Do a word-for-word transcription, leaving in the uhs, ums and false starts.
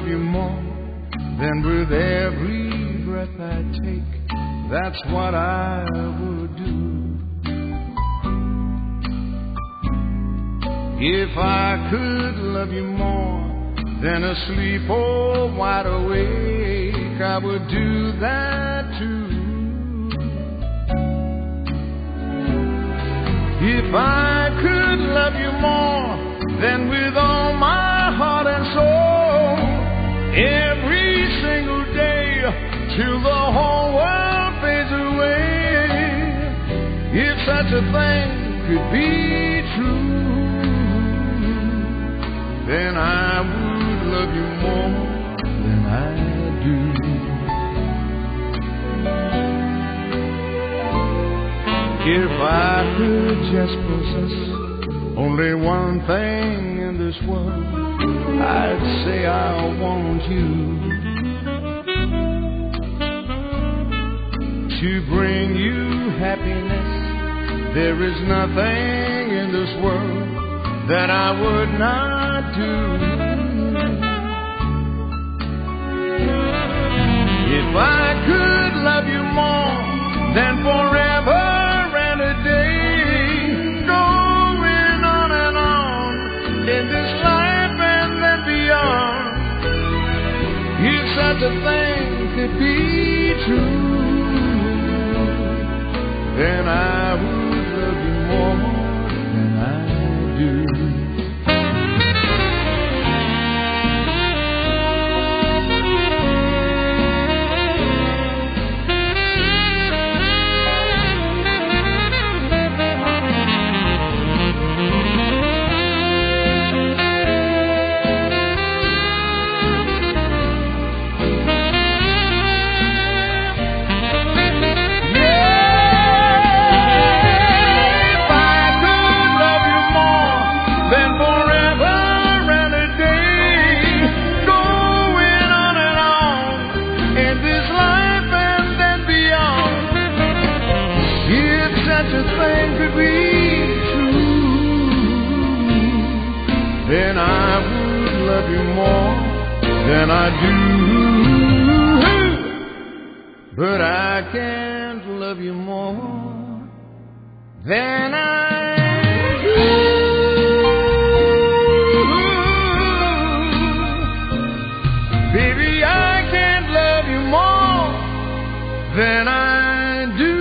you more than with every breath I take. That's what I would do. If I could love you more than asleep or wide awake, I would do that too. If I could love you more than with all my heart and soul, every single day till the whole world fades away, if such a thing could be true, then I would love you more than I do. If I could just possess only one thing in this world, I'd say I want you to bring you happiness. There is nothing in this world that I would not do. If I could love you more than forever and a day, going on and on in this life and then beyond, if such a thing could be true, then I would love you more than I do. Then I would love you more than I do. But I can't love you more than I do. Baby, I can't love you more than I do.